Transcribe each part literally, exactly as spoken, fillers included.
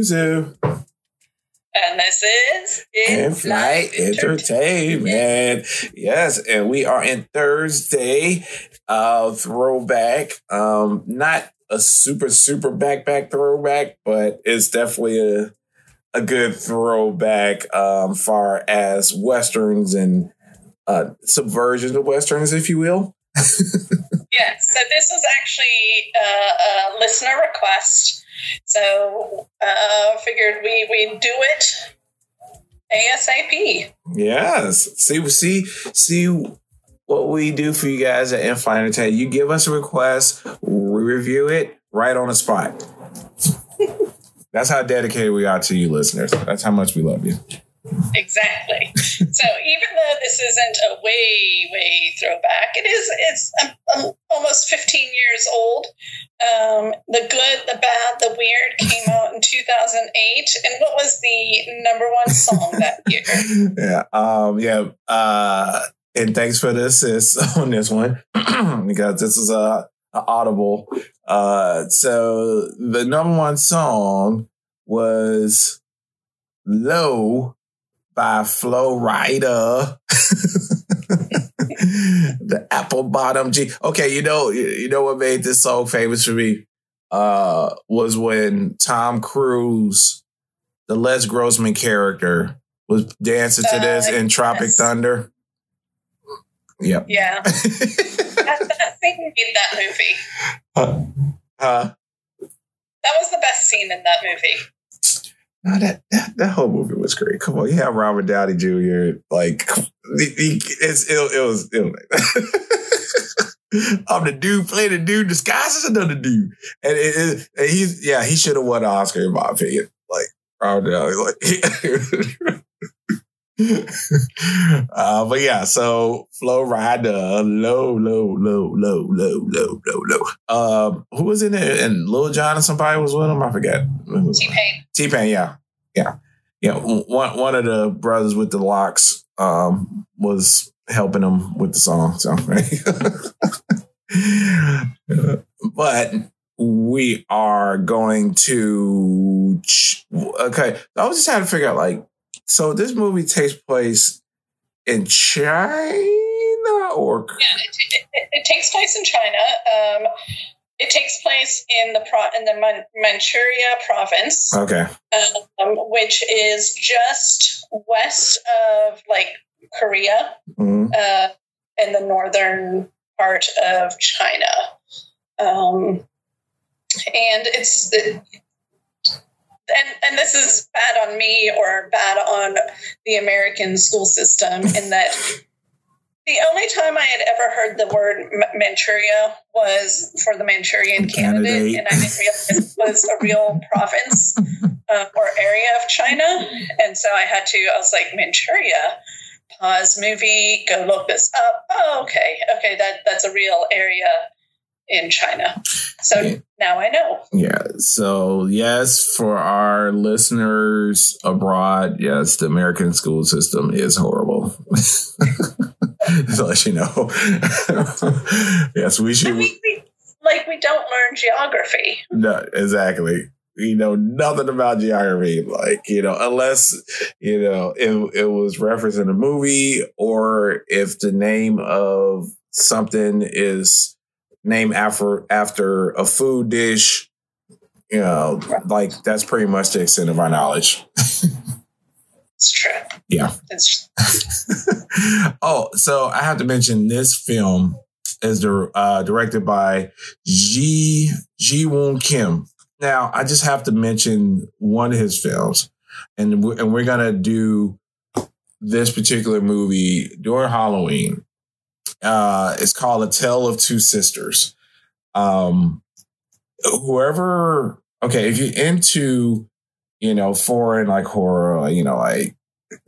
Zuzu. And this is In-Flight Entertainment. Yes, and we are in Thursday uh, throwback. Um, not a super, super back-back throwback, but it's definitely a a good throwback um, far as Westerns and uh, subversions of Westerns, if you will. Yes, so this was actually uh, a listener request. So uh, figured we we do it ASAP. Yes. See, see, see what we do for you guys at In-Flight Entertainment. You give us a request, we review it right on the spot. That's how dedicated we are to you listeners. That's how much we love you. Exactly. So even though this isn't a way, way throwback, it is. It's um, um, almost fifteen years old. Um, the Good, the Bad, the Weird came out in two thousand eight. And what was the number one song that year? Yeah. Um, yeah. Uh, and thanks for the assist on this one because this is a, a audible. Uh, so the number one song was Low by Flo Rida. The Apple Bottom G. Okay, you know, you know what made this song famous for me uh, was when Tom Cruise, the Les Grossman character, was dancing to this uh, in Tropic yes. Thunder. Yep. Yeah. that, that thing made that movie. Uh, uh, that was the best scene in that movie. No, that, that that whole movie was great. Come on, you have Robert Downey Junior Like, he, he, it's, it, it was. It was I'm the dude playing the dude disguised as another dude, and, it, it, and he's yeah, he should have won an Oscar in my opinion. Like Robert Downey, like. uh, but yeah, so Flo Rida, low, low, low, low, low, low, low, low. Um, who was in it? And Lil Jon and somebody was with him. I forget. T-Pain. T-Pain, yeah, yeah, yeah. One one of the brothers with the locks um, was helping him with the song. So, right? But we are going to okay. I was just trying to figure out like. So this movie takes place in China, or yeah, it, it, it takes place in China. Um, it takes place in the pro- in the Man- Manchuria province, okay, um, which is just west of like Korea, mm-hmm. uh, in the northern part of China, um, and it's. It, And and this is bad on me or bad on the American school system in that the only time I had ever heard the word Manchuria was for the Manchurian candidate, candidate. And I didn't realize it was a real province uh, or area of China. And so I had to, I was like, Manchuria, pause movie, go look this up. Oh, okay. Okay, that that's a real area in China. So yeah. Now I know. Yeah. So yes, for our listeners abroad, yes, the American school system is horrible. To let you know. Yes, we should. I mean, we, like we don't learn geography. No, exactly. We know nothing about geography. Like, you know, unless, you know, it, it was referenced in a movie or if the name of something is named after after a food dish, you know, like that's pretty much the extent of our knowledge. It's true. Yeah. It's oh, so I have to mention this film is uh, directed by Ji Ji Woon Kim. Now, I just have to mention one of his films, and we're, and we're gonna do this particular movie during Halloween. Uh, it's called A Tale of Two Sisters. Um, whoever, okay, if you're into, you know, foreign like horror, you know, like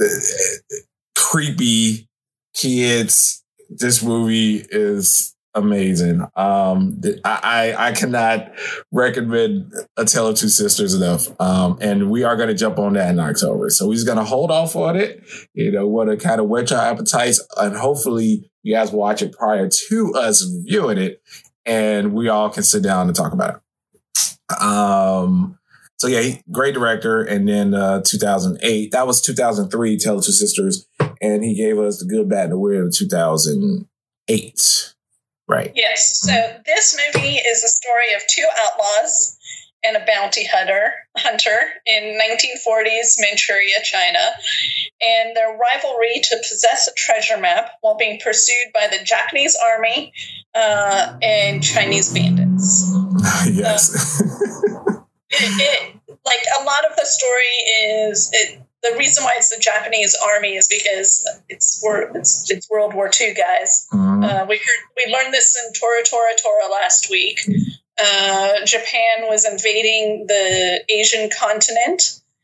creepy kids, this movie is amazing. Um, I, I I cannot recommend A Tale of Two Sisters enough. Um, and we are going to jump on that in October. So we're just going to hold off on it. You know, want to kind of whet your appetites, and hopefully you guys watch it prior to us viewing it, and we all can sit down and talk about it. Um, so yeah, he, great director. And then uh, two thousand eight, that was two thousand three, Tale of Two Sisters. And he gave us The Good, Bad, and the Weird in two thousand eight. Right. Yes. So mm-hmm. this movie is a story of two outlaws and a bounty hunter hunter in nineteen forties Manchuria, China, and their rivalry to possess a treasure map while being pursued by the Japanese army uh, and Chinese bandits. Yes. Uh, it, it, like a lot of the story is it. The reason why it's the Japanese army is because it's it's, it's World War Two, guys. Mm-hmm. Uh, we heard, we learned this in Tora Tora Tora last week. Uh, Japan was invading the Asian continent,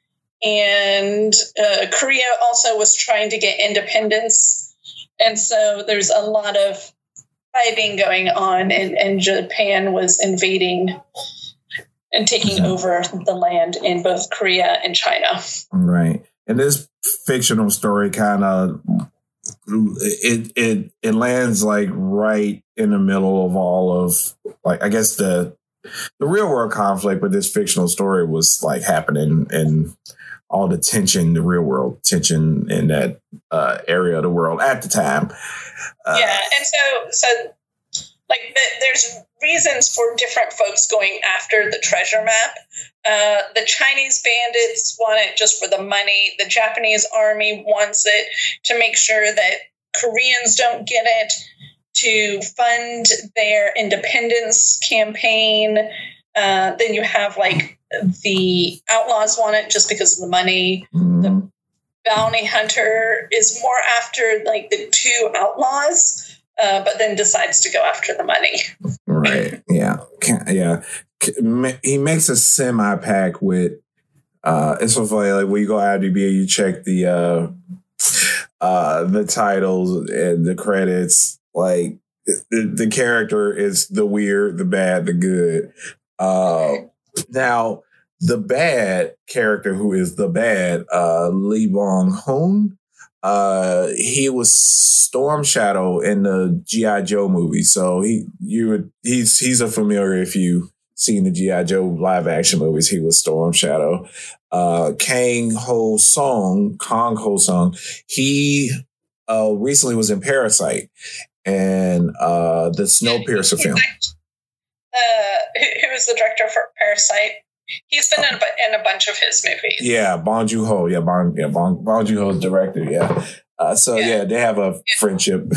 and uh, Korea also was trying to get independence. And so there's a lot of fighting going on, and, and Japan was invading and taking over the land in both Korea and China. Right. And this fictional story kind of, it, it, it lands like right in the middle of all of, like, I guess the, the real world conflict, but this fictional story was like happening and all the tension, the real world tension in that uh, area of the world at the time. Uh, yeah. And so, so like the, there's reasons for different folks going after the treasure map. Uh, the Chinese bandits want it just for the money. The Japanese army wants it to make sure that Koreans don't get it, to fund their independence campaign. Uh, then you have like the outlaws want it just because of the money. Mm-hmm. The bounty hunter is more after like the two outlaws. Uh, but then decides to go after the money. Right. Yeah. Yeah. He makes a semi pack with. Uh, it's so funny. Like when you go I M D B, you check the uh, uh, the titles and the credits. Like the, the character is the weird, the bad, the good. Uh, now the bad character, who is the bad, uh, Lee Bong Hoon. Uh, he was Storm Shadow in the G I. Joe movie, so he you would he's he's a familiar if you seen the G I. Joe live action movies. He was Storm Shadow. Uh, Kang Ho Song, Kang Ho Song, he uh, recently was in Parasite and uh, the Snowpiercer film. Uh, who, who was the director for Parasite? He's been in a, in a bunch of his movies. Yeah, Bong Joon-ho. Yeah, Bong, yeah, Bong, Bong Joon-ho, director. Yeah. Uh, so yeah. yeah, they have a yeah. friendship. yeah,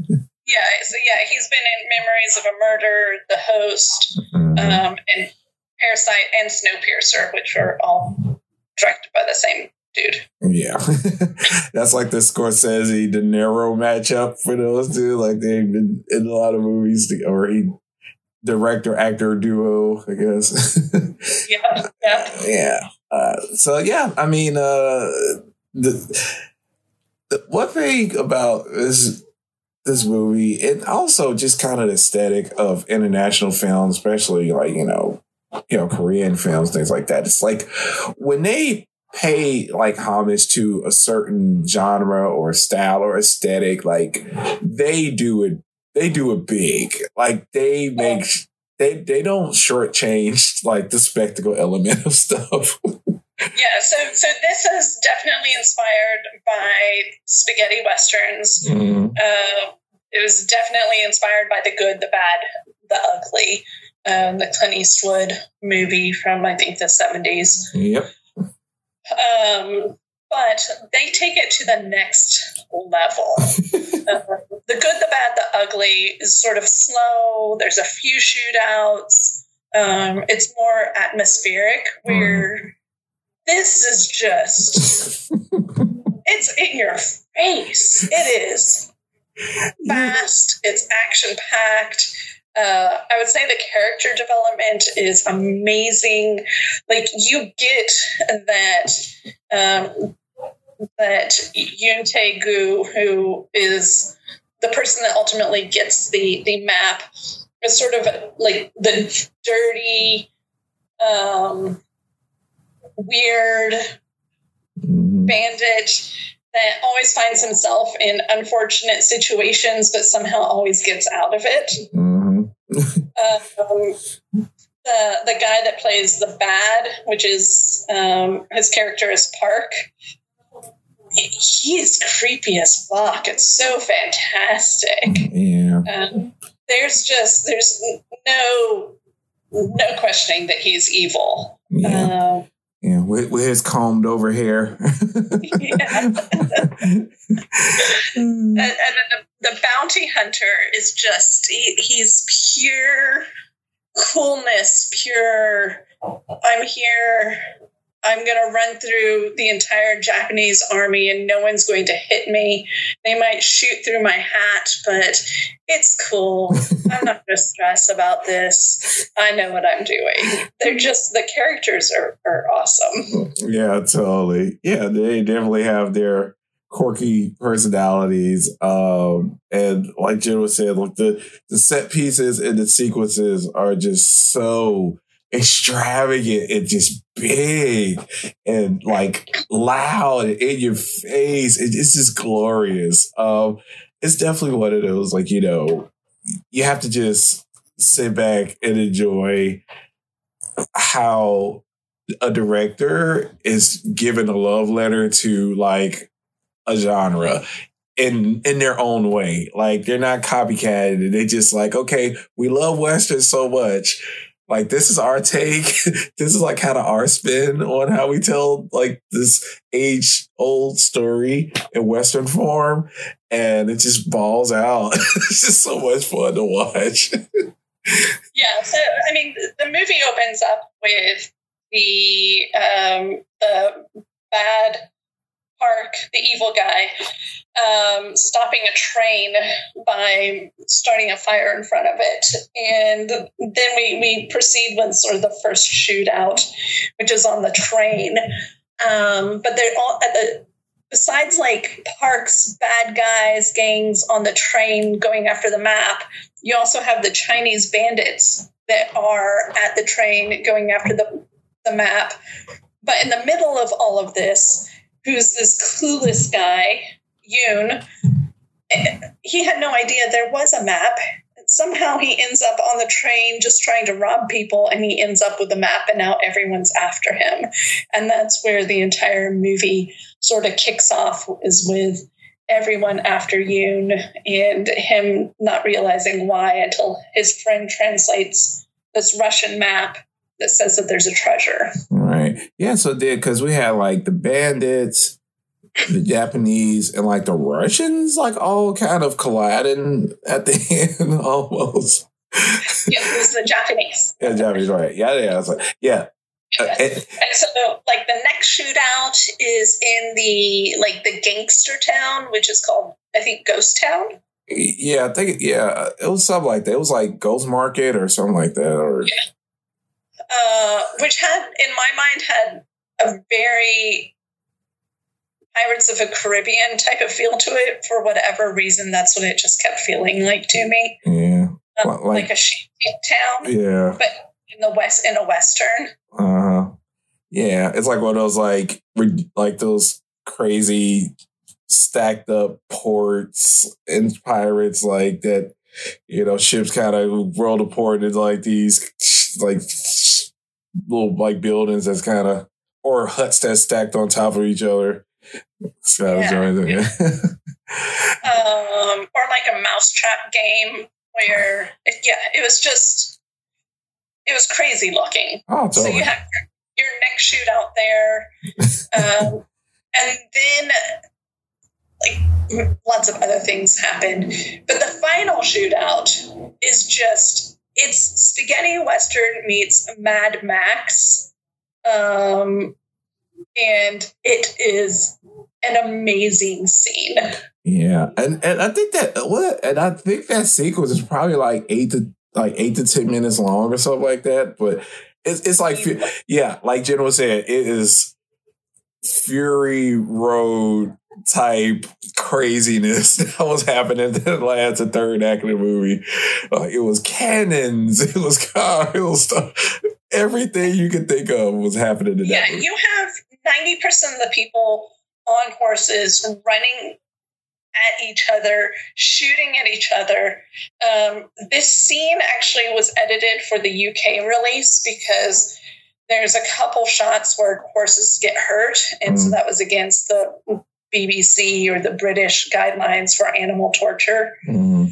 so yeah, he's been in Memories of a Murder, The Host, mm-hmm. um, and Parasite, and Snowpiercer, which are all directed by the same dude. Yeah, that's like the Scorsese De Niro matchup for those two. Like they've been in a lot of movies, to, or he. Director actor duo, I guess. yeah, yeah, yeah. Uh, so yeah, I mean, uh, the, the one thing about this this movie, and also just kind of the aesthetic of international films, especially like you know, you know, Korean films, things like that. It's like when they pay like homage to a certain genre or style or aesthetic, like they do it. They do it big. Like they make they they don't shortchange like the spectacle element of stuff. yeah, so so this is definitely inspired by spaghetti westerns. Mm-hmm. Uh, it was definitely inspired by The Good, the Bad, the Ugly, um, the Clint Eastwood movie from I think the seventies. Yep. Um, but they take it to the next level. uh, the Good, the Bad, the Ugly is sort of slow. There's a few shootouts. Um, it's more atmospheric, where mm. this is just, it's in your face. It is fast. It's action-packed. Uh, I would say the character development is amazing. Like you get that um, that Yoon Tae-gu, who is the person that ultimately gets the the map, is sort of like the dirty, um, weird bandit that always finds himself in unfortunate situations, but somehow always gets out of it. Mm-hmm. um, the the guy that plays the bad, which is um, his character is Park. He's creepy as fuck. It's so fantastic. Yeah. Um, there's just there's no no questioning that he's evil. Yeah. Um, yeah, with, with his combed over hair. yeah. and, and then the, the bounty hunter is just he, he's pure coolness, pure. I'm here. I'm going to run through the entire Japanese army and no one's going to hit me. They might shoot through my hat, but it's cool. I'm not going to stress about this. I know what I'm doing. They're just, the characters are, are awesome. Yeah, totally. Yeah, they definitely have their quirky personalities. Um, and like Jen was saying, look, the, the set pieces and the sequences are just so extravagant and just big and like loud and in your face. It, it's just glorious. Um, it's definitely one of those, like, you know, you have to just sit back and enjoy how a director is giving a love letter to like a genre in in their own way. Like they're not copycatted. They just like, okay, we love Western so much. Like, this is our take. This is like kind of our spin on how we tell like this age old story in Western form. And it just balls out. It's just so much fun to watch. Yeah. So, I mean, the movie opens up with the, um, the bad Park, the evil guy, um, stopping a train by starting a fire in front of it. And then we, we proceed with sort of the first shootout, which is on the train. Um, but they're all at the, besides like Park's bad guys, gangs on the train going after the map, you also have the Chinese bandits that are at the train going after the, the map. But in the middle of all of this, who's this clueless guy, Yoon, he had no idea there was a map. Somehow he ends up on the train just trying to rob people, and he ends up with the map, and now everyone's after him. And that's where the entire movie sort of kicks off, is with everyone after Yoon and him not realizing why until his friend translates this Russian map that says that there's a treasure. Right. Yeah, so did because we had like the bandits, the Japanese, and like the Russians, like all kind of colliding at the end almost. Yeah, it was the Japanese. Yeah, Japanese, right. Yeah, yeah. I was like, yeah. Uh, and, and so like the next shootout is in the like the gangster town, which is called, I think, Ghost Town. Yeah, I think yeah, it was something like that. It was like Ghost Market or something like that. Or yeah. Uh, which had, in my mind, had a very Pirates of the Caribbean type of feel to it. For whatever reason, that's what it just kept feeling like to me. Yeah, um, like, like a shanty town. Yeah, but in the west, in a western. Uh huh. Yeah, it's like one of those like like those crazy stacked up ports and pirates like that. You know, ships kind of roll the port into like these like little like buildings that's kind of, or huts that's stacked on top of each other. So yeah. yeah. um, or like a mousetrap game where, it, yeah, it was just, it was crazy looking. Oh, totally. So you have your, your next shootout there, um, and then like lots of other things happened. But the final shootout is just, it's spaghetti western meets Mad Max. Um, and it is an amazing scene. Yeah. And and I think that what and I think that sequence is probably like eight to like eight to ten minutes long or something like that. But it's it's like yeah, like Jen was saying, it is Fury Road type craziness that was happening in the last and third act of the movie. Uh, it was cannons, it was cars, it was stuff. Everything you could think of was happening in yeah, that movie. You have ninety percent of the people on horses running at each other, shooting at each other. Um, this scene actually was edited for the U K release because there's a couple shots where horses get hurt. And mm. so that was against the B B C or the British guidelines for animal torture. Mm.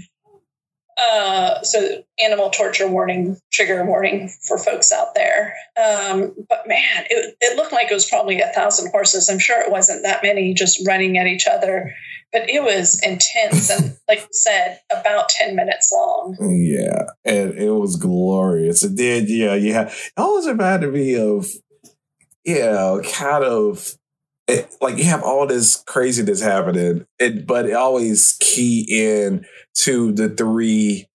Uh, so animal torture warning, trigger warning for folks out there. Um, but man, it, it looked like it was probably a thousand horses. I'm sure it wasn't that many just running at each other, but it was intense. And like you said, about ten minutes long. Yeah. And it was glorious. It did. Yeah. Yeah. It always reminded me of, you know, kind of, It, like you have all this craziness happening, it, but it always key in to the three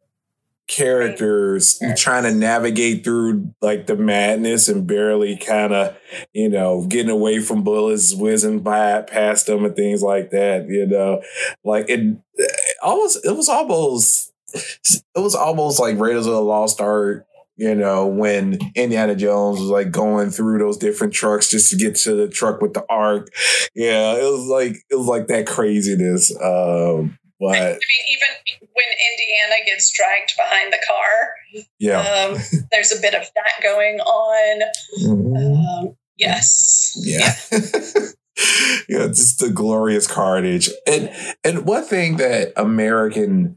characters right. trying to navigate through like the madness and barely kind of, you know, getting away from bullets whizzing by past them and things like that. You know, like it, it almost it was almost it was almost like Raiders of the Lost Ark. You know, when Indiana Jones was like going through those different trucks just to get to the truck with the ark. Yeah, it was like it was like that craziness. Um, but I mean, even when Indiana gets dragged behind the car, yeah, um, there's a bit of that going on. Mm-hmm. Um, yes, yeah. yeah. Yeah, just the glorious carnage. And and one thing that American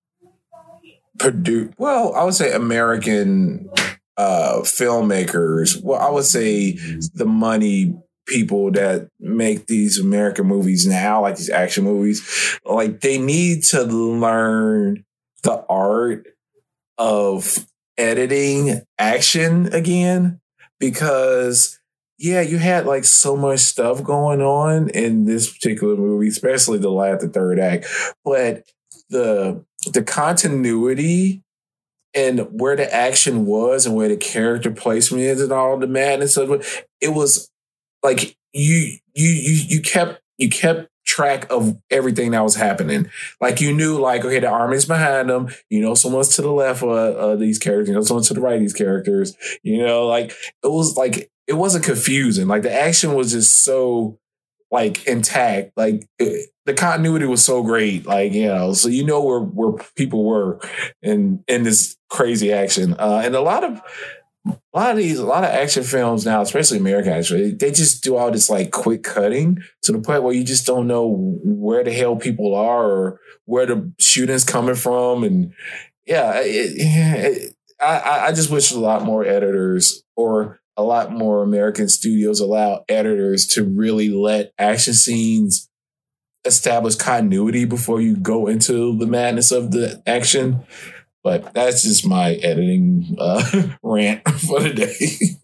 Produce, well, I would say American uh, filmmakers. Well, I would say the money people that make these American movies now, like these action movies, like they need to learn the art of editing action again, because yeah, you had like so much stuff going on in this particular movie, especially the last, the third act, but the the continuity and where the action was and where the character placement is and all the madness of it, it was like you you you you kept you kept track of everything that was happening. Like you knew, like, okay, the army's behind them. You know, someone's to the left of uh, these characters. You know, someone's to the right of these characters. You know, like it was like it wasn't confusing. Like the action was just so like intact. Like it, the continuity was so great. Like, you know, so you know where where people were in in this crazy action. Uh, and a lot of a lot of these a lot of action films now, especially American action, they just do all this like quick cutting to the point where you just don't know where the hell people are or where the shooting's coming from. And yeah, it, it, I I just wish a lot more editors or a lot more American studios allow editors to really let action scenes establish continuity before you go into the madness of the action. But that's just my editing uh, rant for the day.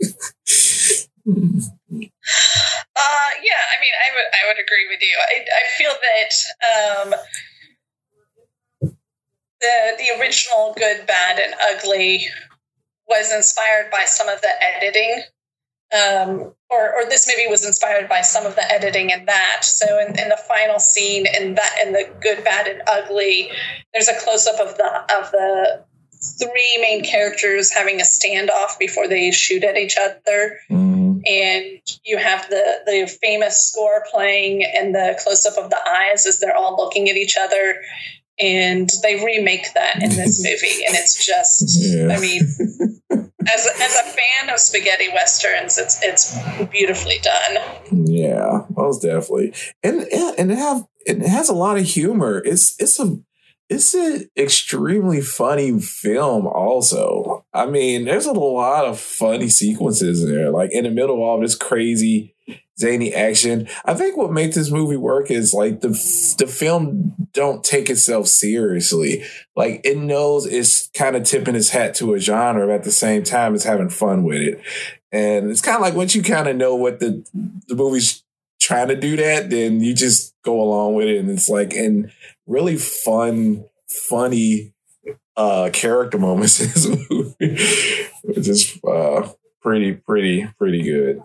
uh, yeah, I mean, I would I would agree with you. I, I feel that um, the the original Good, Bad, and Ugly was inspired by some of the editing. Um, or, or this maybe was inspired by some of the editing in that. So in, in the final scene in that, in the Good, Bad, and Ugly, there's a close up of the of the three main characters having a standoff before they shoot at each other, mm. and you have the the famous score playing and the close up of the eyes as they're all looking at each other. And they remake that in this movie, and it's just, yeah. I mean, as as a fan of spaghetti westerns, it's it's beautifully done. Yeah, most definitely, and and it have it has a lot of humor. It's it's a it's an extremely funny film. Also, I mean, there's a lot of funny sequences in there, like in the middle of all this crazy zany action. I think what makes this movie work is like the the film don't take itself seriously. Like it knows it's kind of tipping its hat to a genre, but at the same time it's having fun with it. And it's kind of like once you kind of know what the the movie's trying to do, that then you just go along with it. And it's like and really fun, funny uh, character moments in this movie, which is uh, pretty, pretty, pretty good.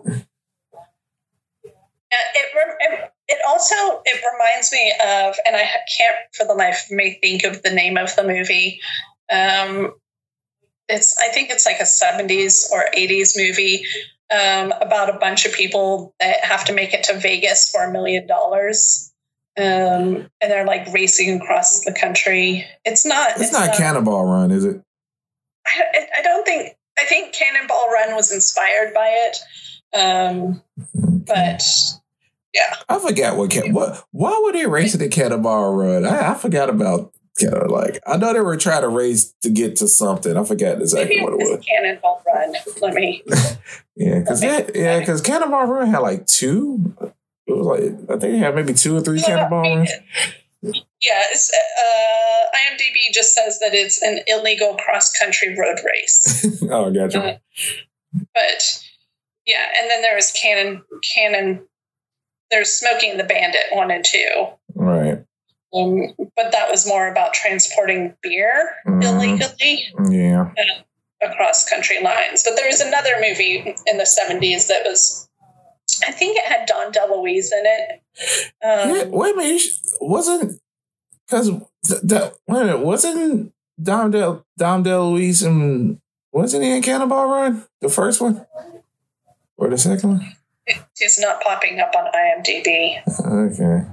It, it it also it reminds me of, and I can't for the life of me think of the name of the movie. Um, it's I think it's like a seventies or eighties movie um, about a bunch of people that have to make it to Vegas for a million dollars. Um, and they're like racing across the country. It's not. It's, it's not, not Cannonball Run, is it? I, I don't think. I think Cannonball Run was inspired by it, um, but yeah, I forgot what. What? Why were they racing the Cannonball Run? I, I forgot about. Like I know they were trying to race to get to something. I forgot exactly Maybe what it was. Cannonball Run. Let me. yeah, because yeah, because Cannonball Run had like two. It was like I think it had maybe two or three yeah, Cannonball Runs. Yeah, it's, uh, IMDb just says that it's an illegal cross-country road race. Oh, gotcha. Uh, but yeah, and then there was Cannon, Cannon. There's Smoking the Bandit one and two. Right. Um, but that was more about transporting beer mm-hmm. illegally. Yeah. Uh, across country lines. But there was another movie in the seventies that was. I think it had Dom DeLuise in it. Um, yeah, wait a minute, wasn't because that wait a minute, wasn't Dom Del Dom DeLuise and wasn't he in Cannonball Run, the first one or the second one? It is not popping up on IMDb. Okay.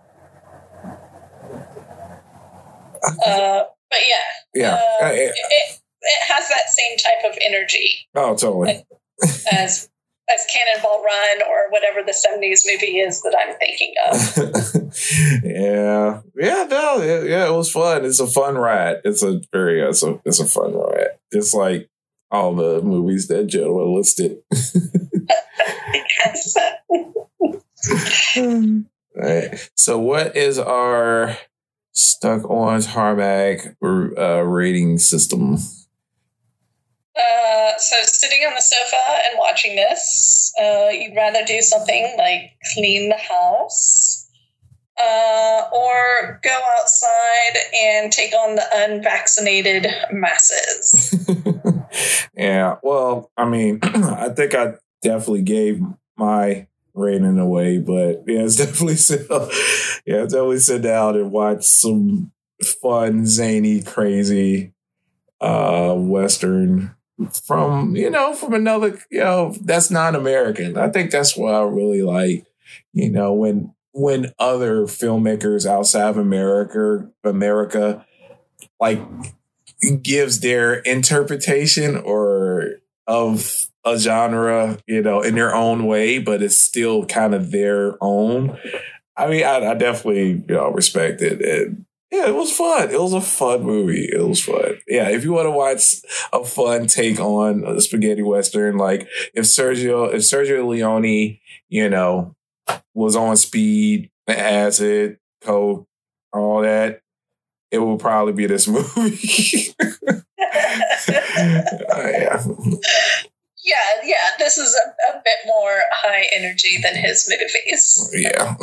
Uh, but yeah, yeah, uh, uh, yeah. It, it, it has that same type of energy. Oh, totally. As as Cannonball Run or whatever the seventies movie is that I'm thinking of. yeah, yeah, no, it, yeah, it was fun. It's a fun ride. It's a very, it's a, it's a fun ride. It's like all the movies that Joe listed. Yes. All right. So, what is our Stuck on Tarmac uh, rating system? Uh, so sitting on the sofa and watching this, uh, you'd rather do something like clean the house, uh, or go outside and take on the unvaccinated masses. Yeah, well, I mean, I think I definitely gave my rating away, but yeah, it's definitely sit, yeah, definitely sit down and watch some fun, zany, crazy uh, Western. From, you know, from another, you know, that's non-American. I think that's what I really like, you know, when when other filmmakers outside of America, America, like gives their interpretation or of a genre, you know, in their own way, but it's still kind of their own. I mean, I, I definitely, you know, respect it. And yeah, it was fun. It was a fun movie. It was fun. Yeah, if you want to watch a fun take on a spaghetti Western, like if Sergio, if Sergio Leone, you know, was on speed, acid, coke, all that, it will probably be this movie. uh, yeah. Yeah, yeah. This is a, a bit more high energy than his movies. Yeah.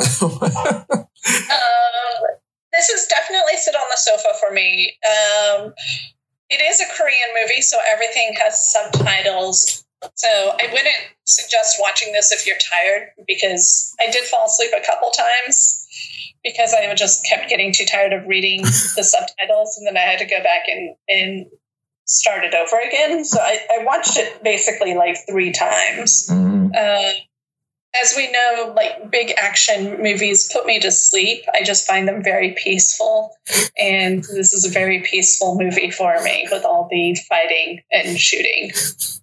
um. This is definitely sit on the sofa for me. Um, it is a Korean movie, so everything has subtitles. So I wouldn't suggest watching this if you're tired, because I did fall asleep a couple times because I just kept getting too tired of reading the subtitles, and then I had to go back and, and start it over again. So I, I watched it basically like three times. Mm-hmm. Uh, As we know, like big action movies put me to sleep. I just find them very peaceful. And this is a very peaceful movie for me with all the fighting and shooting.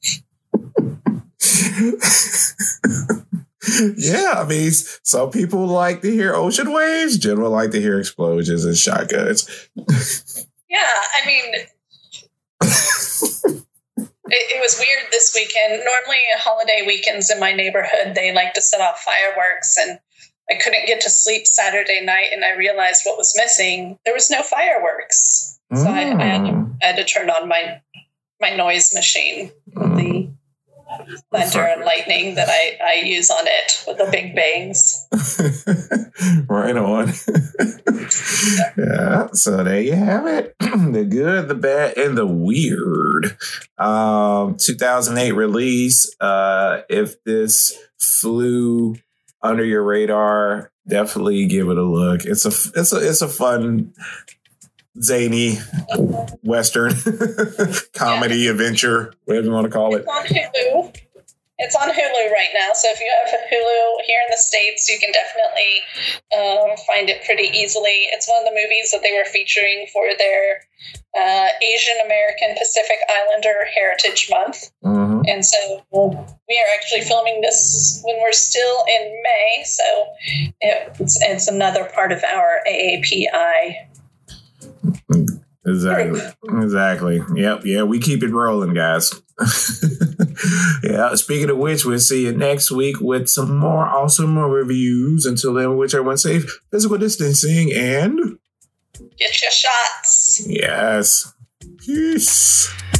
Yeah, I mean, some people like to hear ocean waves. General like to hear explosions and shotguns. Yeah, I mean... It, it was weird this weekend. Normally, holiday weekends in my neighborhood, they like to set off fireworks, and I couldn't get to sleep Saturday night, and I realized what was missing. There was no fireworks. So mm. I, I, had to, I had to turn on my my noise machine with the thunder and lightning that I, I use on it with the big bangs. Right on. Yeah, so there you have it. The good, the bad, and the weird. Um, two thousand eight release. Uh, if this flew under your radar, definitely give it a look. It's a it's a it's a fun, zany Western comedy, yeah. adventure, whatever you want to call it. It's on Hulu. It's on Hulu right now, so if you have Hulu here in the States, you can definitely um, find it pretty easily. It's one of the movies that they were featuring for their uh, Asian American Pacific Islander Heritage Month. Mm-hmm. And so we are actually filming this when we're still in May, so it's, it's another part of our A A P I. Exactly. Exactly. Yep. Yeah, we keep it rolling, guys. Yeah. Speaking of which, we'll see you next week with some more awesome reviews. Until then, which everyone safe, physical distancing, and get your shots. Yes. Peace.